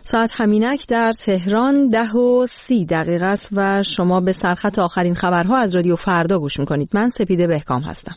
ساعت همینک در تهران 10:30 است و شما به سرخط آخرین خبرها از رادیو فردا گوش میکنید. من سپیده بهکام هستم.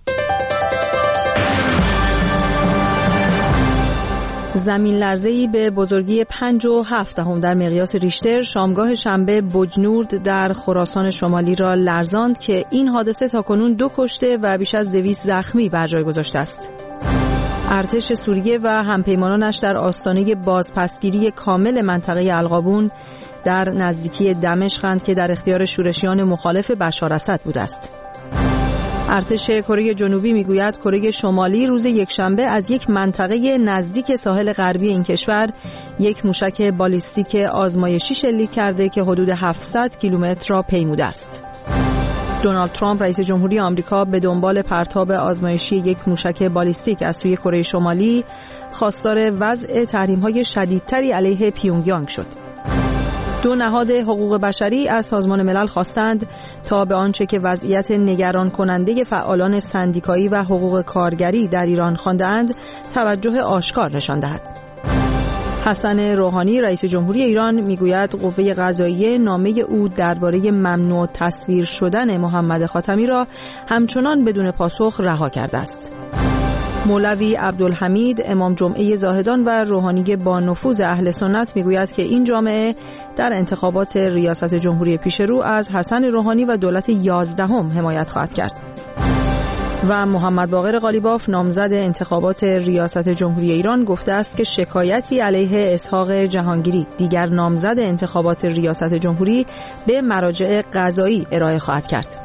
زمین لرزه‌ای به بزرگی 5.7 در مقیاس ریشتر شامگاه شنبه بجنورد در خراسان شمالی را لرزاند که این حادثه تاکنون 2 کشته و بیش از 200 زخمی بر جای گذاشته است. ارتش سوریه و همپیمانانش در آستانه بازپسگیری کامل منطقه القابون در نزدیکی دمشقند که در اختیار شورشیان مخالف بشار اسد بوده است. ارتش کره جنوبی میگوید کره شمالی روز یکشنبه از یک منطقه نزدیک ساحل غربی این کشور یک موشک بالیستیک آزمایشی شلیک کرده که حدود 700 کیلومتر را پیموده است. دونالد ترامپ رئیس جمهوری آمریکا به دنبال پرتاب آزمایشی یک موشک بالیستیک از سوی کره شمالی خواستار وضع تحریم‌های شدیدتری علیه پیونگیانگ شد. 2 نهاد حقوق بشری از سازمان ملل خواستند تا به آنچه که وضعیت نگران کننده فعالان سندیکایی و حقوق کارگری در ایران خواندند توجه آشکار نشان دهد. حسن روحانی رئیس جمهوری ایران میگوید قوه قضاییه نامه او درباره ممنوع تصویر شدن محمد خاتمی را همچنان بدون پاسخ رها کرده است. مولوی عبدالحمید امام جمعه زاهدان و روحانی با نفوذ اهل سنت میگوید که این جامعه در انتخابات ریاست جمهوری پیشرو از حسن روحانی و دولت 11 حمایت خواهد کرد. و محمد باقر قالیباف نامزد انتخابات ریاست جمهوری ایران گفته است که شکایتی علیه اسحاق جهانگیری دیگر نامزد انتخابات ریاست جمهوری به مراجع قضایی ارائه خواهد کرد.